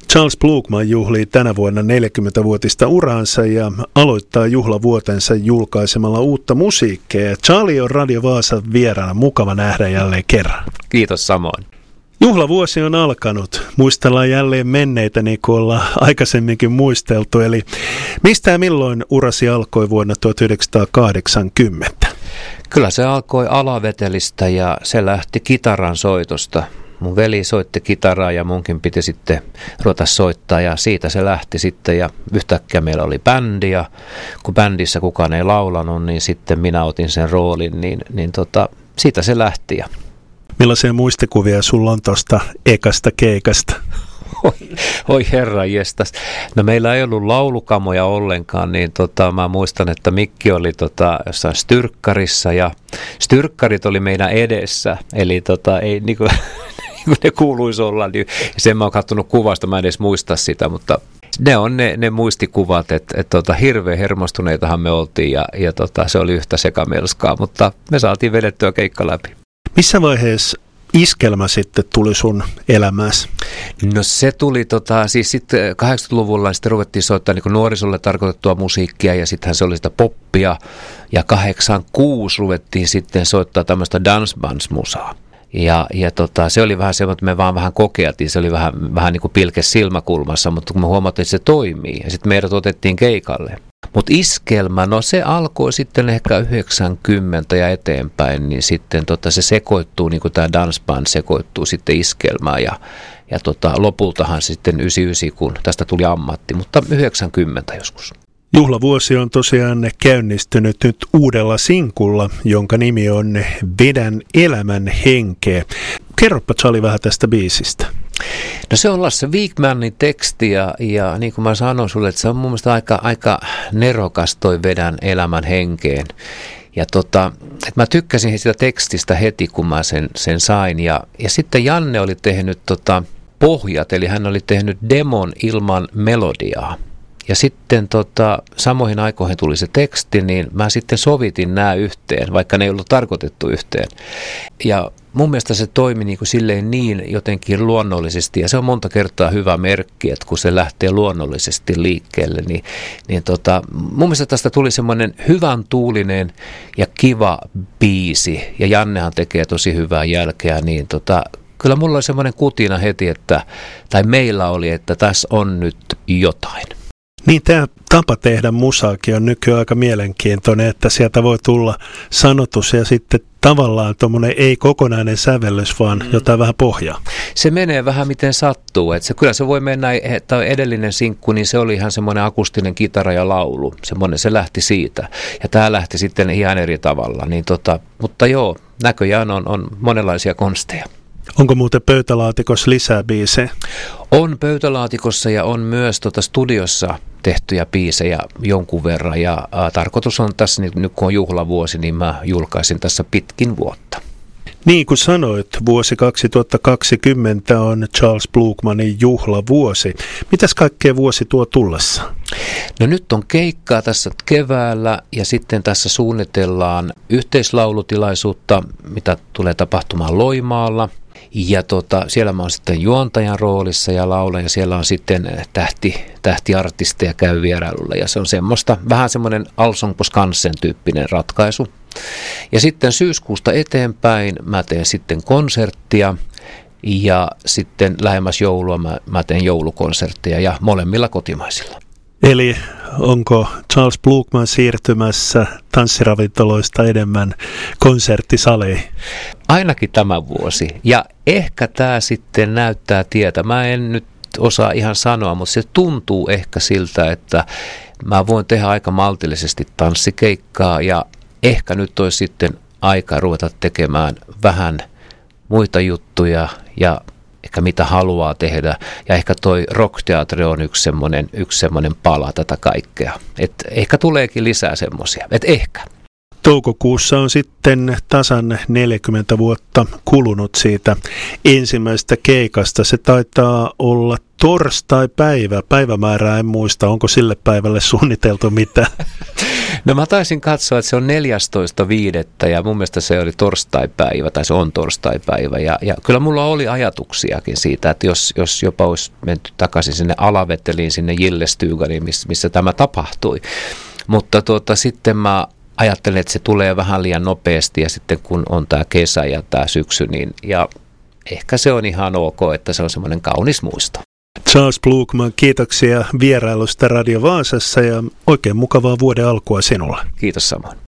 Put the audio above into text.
Charles Blokman juhlii tänä vuonna 40-vuotista uraansa ja aloittaa juhlavuotensa julkaisemalla uutta musiikkia. Charlie on Radio Vaasan vieraana. Mukava nähdä jälleen kerran. Kiitos samoin. Juhlavuosi on alkanut. Muistellaan jälleen menneitä, niin kuin ollaan aikaisemminkin muisteltu. Eli mistä ja milloin urasi alkoi vuonna 1980? Kyllä se alkoi Alavetelistä ja se lähti kitaran soitosta. Mun veli soitti kitaraa ja munkin piti sitten ruveta soittaa ja siitä se lähti sitten ja yhtäkkiä meillä oli bändi ja kun bändissä kukaan ei laulanut, niin sitten minä otin sen roolin, niin siitä se lähti. Millaisia muistikuvia sulla on tuosta ekasta keikasta? Oi herran jestas. No meillä ei ollut laulukamoja ollenkaan, niin mä muistan, että Mikki oli jossain styrkkarissa ja styrkkarit oli meidän edessä, eli ei niinku ne kuuluisi olla, niin sen mä oon katsonut kuvasta, mä en edes muista sitä, mutta ne on ne muistikuvat, että hirveän hermostuneitahan me oltiin ja se oli yhtä sekamelskaa, mutta me saatiin vedettyä keikka läpi. Missä vaiheessa iskelmä sitten tuli sun elämässä? No se tuli siis sitten 80-luvulla sitten ruvettiin soittaa niin kuin nuorisolle tarkoitettua musiikkia ja sittenhän se oli sitä poppia ja 86 ruvettiin sitten soittaa tämmöistä dance bands-musaa. Ja se oli vähän semmoinen, että me vaan vähän kokeiltiin, se oli vähän niin kuin pilke silmäkulmassa, mutta kun me huomattiin, että se toimii ja sitten meidät otettiin keikalle. Mutta iskelmä, no se alkoi sitten ehkä 90 ja eteenpäin, niin sitten se sekoittuu, niin kuin tämä dance band sekoittuu sitten iskelmään ja lopultahan sitten 99, kun tästä tuli ammatti, mutta 90 joskus. Juhlavuosi on tosiaan käynnistynyt nyt uudella sinkulla, jonka nimi on Vedän elämän henkeä. Kerropa Charlie vähän tästä biisistä. No se on Lasse Wikmanin teksti ja niin kuin mä sanon sulle, että se on mun mielestä aika nerokas toi Vedän elämän henkeen. Ja että mä tykkäsin sitä tekstistä heti, kun mä sen sain. Ja sitten Janne oli tehnyt pohjat, eli hän oli tehnyt demon ilman melodiaa. Ja sitten samoihin aikoihin tuli se teksti, niin mä sitten sovitin nämä yhteen, vaikka ne ei ollut tarkoitettu yhteen. Ja mun mielestä se toimi niin kuin silleen niin jotenkin luonnollisesti, ja se on monta kertaa hyvä merkki, että kun se lähtee luonnollisesti liikkeelle, niin mun mielestä tästä tuli semmoinen hyvän tuulinen ja kiva biisi, ja Jannehan tekee tosi hyvää jälkeä, niin kyllä mulla oli semmoinen kutina heti, tai meillä oli, että tässä on nyt jotain. Niin tämä tapa tehdä musaakin on nykyään aika mielenkiintoinen, että sieltä voi tulla sanotus ja sitten tavallaan tuommoinen ei kokonainen sävellys, vaan jotain vähän pohjaa. Se menee vähän miten sattuu. Kyllä se voi mennä, että edellinen sinkku, niin se oli ihan semmoinen akustinen kitara ja laulu. Se lähti siitä. Ja tämä lähti sitten ihan eri tavalla. Niin mutta joo, näköjään on monenlaisia konsteja. Onko muuten pöytälaatikossa lisää biisejä? On pöytälaatikossa ja on myös studiossa tehtyjä biisejä jonkun verran. Ja tarkoitus on tässä, nyt kun on juhlavuosi, niin mä julkaisin tässä pitkin vuotta. Niin kuin sanoit, vuosi 2020 on Charles Blokmanin juhlavuosi. Mitäs kaikkea vuosi tuo tullessa? No nyt on keikkaa tässä keväällä ja sitten tässä suunnitellaan yhteislaulutilaisuutta, mitä tulee tapahtumaan Loimaalla. Ja siellä mä oon sitten juontajan roolissa ja laulan ja siellä on sitten tähtiartisteja käy vierailulla ja se on vähän semmoinen Allsång på Skansen -tyyppinen ratkaisu. Ja sitten syyskuusta eteenpäin mä teen sitten konserttia ja sitten lähemmäs joulua mä teen joulukonsertteja ja molemmilla kotimaisilla. Eli onko Charles Blokman siirtymässä tanssiravintoloista enemmän konserttisaleihin? Ainakin tämä vuosi. Ja ehkä tämä sitten näyttää tietä. Mä en nyt osaa ihan sanoa, mutta se tuntuu ehkä siltä, että mä voin tehdä aika maltillisesti tanssikeikkaa ja ehkä nyt olisi sitten aika ruveta tekemään vähän muita juttuja ja ehkä mitä haluaa tehdä. Ja ehkä toi rockteatri on yksi semmoinen pala tätä kaikkea. Et ehkä tuleekin lisää semmoisia. Ehkä. Toukokuussa on sitten tasan 40 vuotta kulunut siitä ensimmäisestä keikasta. Se taitaa olla torstai-päivä. Päivämäärää en muista. Onko sille päivälle suunniteltu mitään? No mä taisin katsoa, että se on 14.5. ja mun mielestä se oli torstaipäivä, tai se on torstaipäivä. Ja kyllä mulla oli ajatuksiakin siitä, että jos jopa olisi menty takaisin sinne Alaveteliin, sinne Gillestuganiin, missä tämä tapahtui. Mutta sitten mä ajattelin, että se tulee vähän liian nopeasti ja sitten kun on tämä kesä ja tämä syksy, niin ja ehkä se on ihan ok, että se on semmoinen kaunis muisto. Charles Blukman, kiitoksia vierailusta Radio Vaasassa ja oikein mukavaa vuoden alkua sinulle. Kiitos samoin.